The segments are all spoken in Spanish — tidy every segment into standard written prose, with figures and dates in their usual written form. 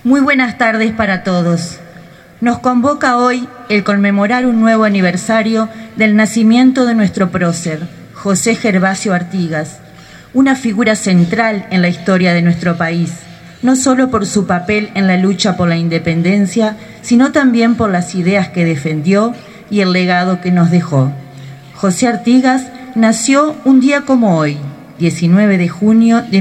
Muy buenas tardes para todos. Nos convoca hoy el conmemorar un nuevo aniversario del nacimiento de nuestro prócer, José Gervasio Artigas, una figura central en la historia de nuestro país, no solo por su papel en la lucha por la independencia, sino también por las ideas que defendió y el legado que nos dejó. José Artigas nació un día como hoy, 19 de junio de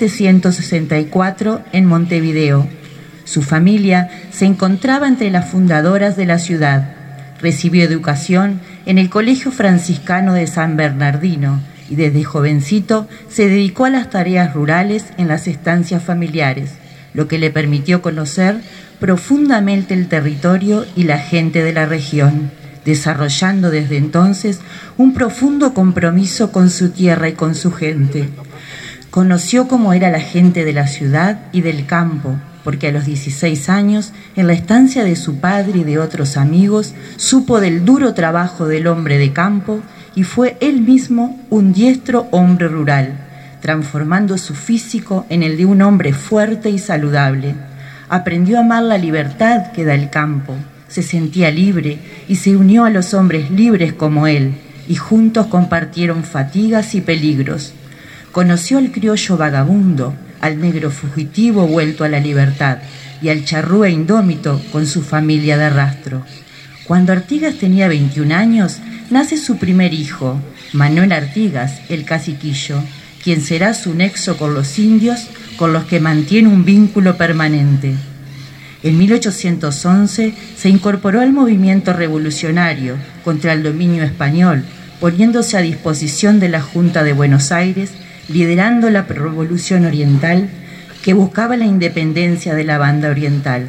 1764, en Montevideo. Su familia se encontraba entre las fundadoras de la ciudad. Recibió educación en el Colegio Franciscano de San Bernardino y desde jovencito se dedicó a las tareas rurales en las estancias familiares, lo que le permitió conocer profundamente el territorio y la gente de la región, desarrollando desde entonces un profundo compromiso con su tierra y con su gente. Conoció cómo era la gente de la ciudad y del campo, porque a los 16 años, en la estancia de su padre y de otros amigos, supo del duro trabajo del hombre de campo y fue él mismo un diestro hombre rural, transformando su físico en el de un hombre fuerte y saludable. Aprendió a amar la libertad que da el campo, se sentía libre y se unió a los hombres libres como él, y juntos compartieron fatigas y peligros. Conoció al criollo vagabundo, al negro fugitivo vuelto a la libertad y al charrúa indómito con su familia de rastro. Cuando Artigas tenía 21 años, nace su primer hijo, Manuel Artigas, el caciquillo, quien será su nexo con los indios, con los que mantiene un vínculo permanente. En 1811 se incorporó al movimiento revolucionario contra el dominio español, poniéndose a disposición de la Junta de Buenos Aires, liderando la Revolución Oriental que buscaba la independencia de la Banda Oriental.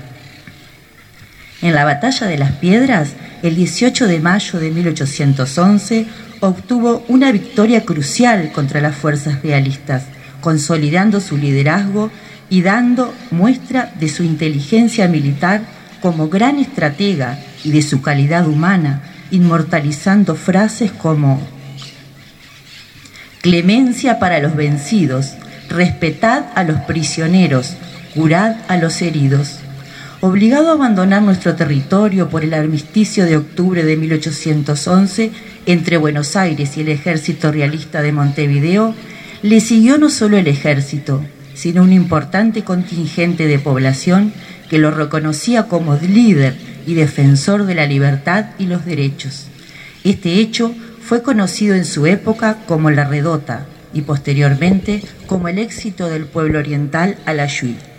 En la Batalla de las Piedras, el 18 de mayo de 1811, obtuvo una victoria crucial contra las fuerzas realistas, consolidando su liderazgo y dando muestra de su inteligencia militar como gran estratega y de su calidad humana, inmortalizando frases como: clemencia para los vencidos, respetad a los prisioneros, curad a los heridos. Obligado a abandonar nuestro territorio por el armisticio de octubre de 1811 entre Buenos Aires y el ejército realista de Montevideo, le siguió no solo el ejército, sino un importante contingente de población que lo reconocía como líder y defensor de la libertad y los derechos. Este hecho fue conocido en su época como la Redota y posteriormente como el éxito del pueblo oriental a la Yui.